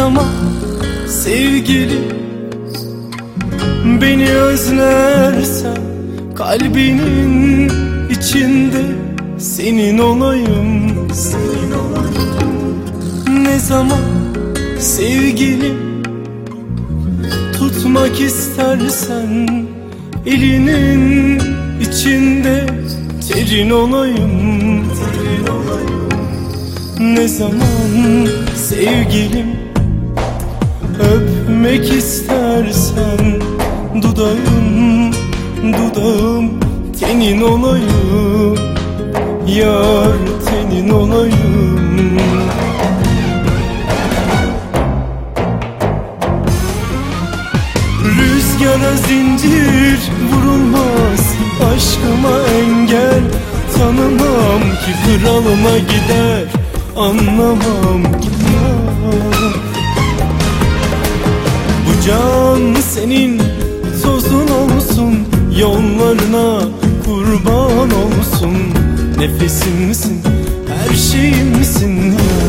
zaman sevgilim beni özlersen, kalbinin içinde senin olayım, senin olayım. Ne zaman sevgilim tutmak istersen, elinin içinde terin olayım, terin olayım. Ne zaman sevgilim öpmek istersen, dudağım, dudağım tenin olayım, yar tenin olayım. Rüzgara zincir vurulmaz, aşkıma engel tanımam ki, kralıma gider anlamam ki. Bu can senin, tozun olsun, yollarına kurban olsun. Nefesimsin, her şeyimsin ya.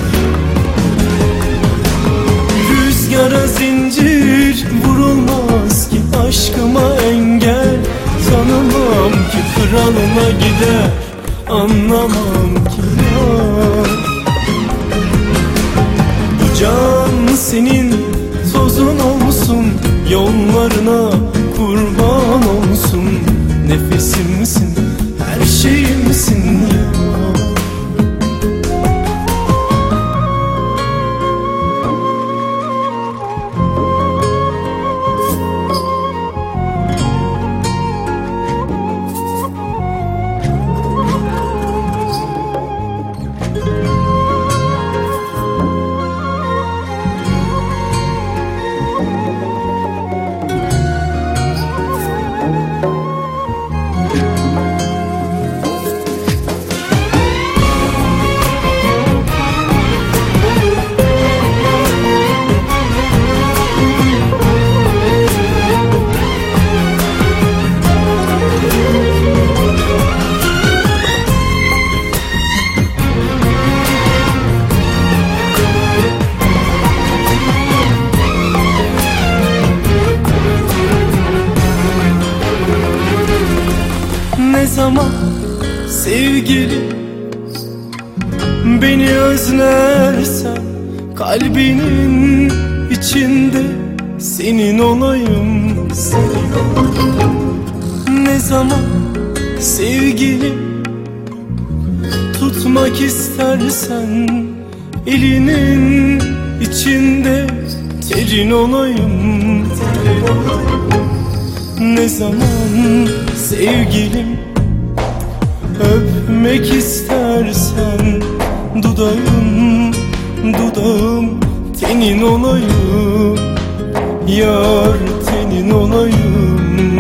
Rüzgara zincir vurulmaz ki, aşkıma engel tanımam ki, kralına gider anlamam ki ya. Bu can senin, tozun olsun, yollarına kurban olsun. Nefesimsin, her şeyimsin ya. Ne zaman sevgilim beni özlersen, kalbinin içinde senin olayım, senin olayım. Ne zaman sevgilim tutmak istersen, elinin içinde terin olayım, terin olayım. Ne zaman sevgilim öpmek istersen, dudağım, dudağım tenin olayım, yar tenin olayım.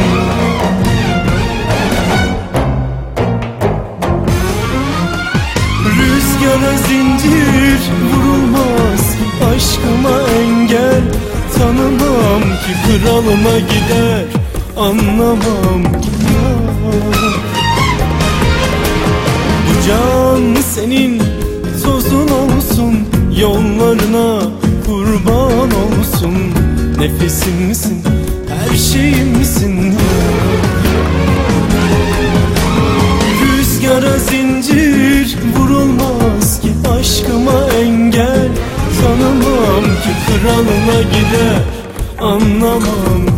Rüzgara zincir vurulmaz, aşkıma engel tanımam ki, kralıma gider anlamam ki ya. Bu can senin, tozun olsun, yollarına kurban olsun. Nefesimsin, her şeyimsin ya. Rüzgara zincir vurulmaz ki, aşkıma engel tanımam ki, kralına gider anlamam